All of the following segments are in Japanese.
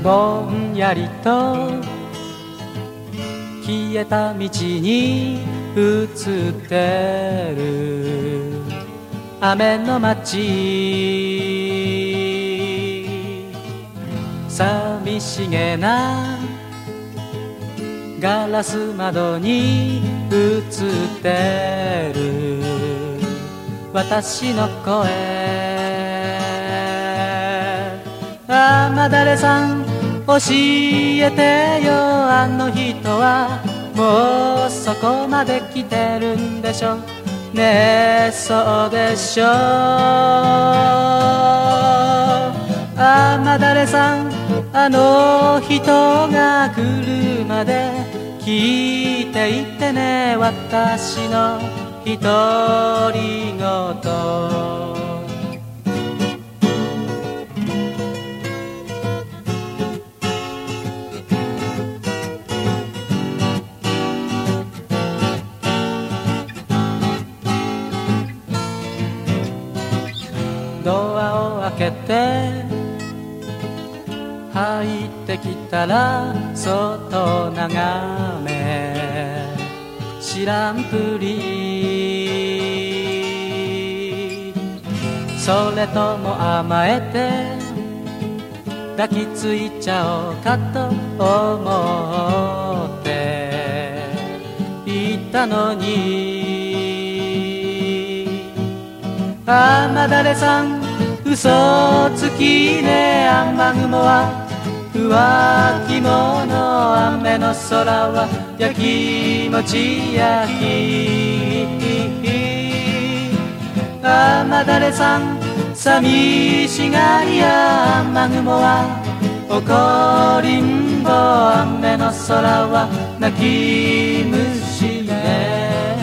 ぼんやりと消えた道に映ってる雨の街、寂しげなガラス窓に映ってる私の声。雨だれさん教えてよ、あの人はもうそこまで来てるんでしょねえ、そうでしょ。雨だれさん、あの人が来るまで聞いていてね、私の独り言。ドアを開けて入ってきたら外眺め知らんぷり、それとも甘えて抱きついちゃおうかと思っていたのに、雨だれさん嘘つきね、雨雲は浮気者、雨の空はやきもち焼き。雨だれさん寂しがりや、雨雲は怒りんぼ、雨の空は泣き虫ね。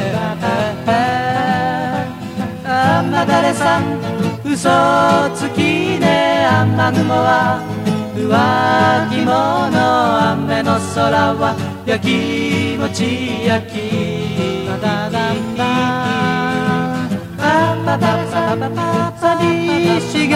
雨だれさん嘘つきね、雨雲は浮気者、雨の空はやきもち焼き。寂し